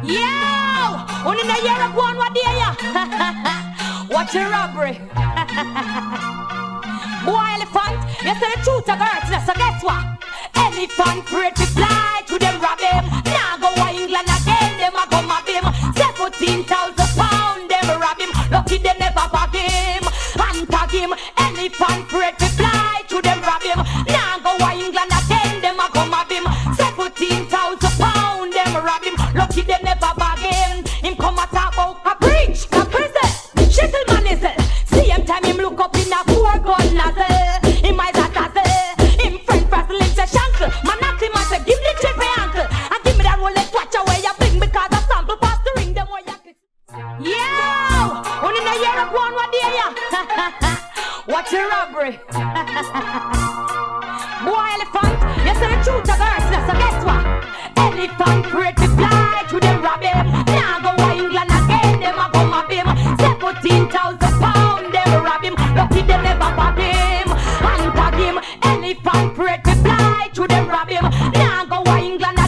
Yo! Only in the year of one, what day ya? Watch your robbery. Boy, elephant, you say the truth of earth, so guess what? Elephant afraid to fly to them rob him. Now go to England again, them a come at him. 17,000 pounds, them rob him. Lucky they never bag him. And tag him, elephant afraid to fly to them rob him. Now go to England again, them a come at him. 17,000 pounds, them rob him. Lucky they never bag him. Him come a talk about Caprice, Shittle man is it. Same time him look up in a four-gun nozzle. Him eyes a dazzle. Him friend Frazzle him say shankle. Man knock him and say give me the chip ankle. And give me that Rolex watch away you bring because a sample pass the ring them where you kiss. Yo! Only in the year of one what day ya? Watch your robbery. Boy elephant, you say the truth of earth, so guess what? Elephant afraid to fly to them rob him. Now go to England again, them a come up him. 17,000 pounds, them rob him. Lucky they never bag him. And tag him, elephant afraid to fly to them rob him. Now go to England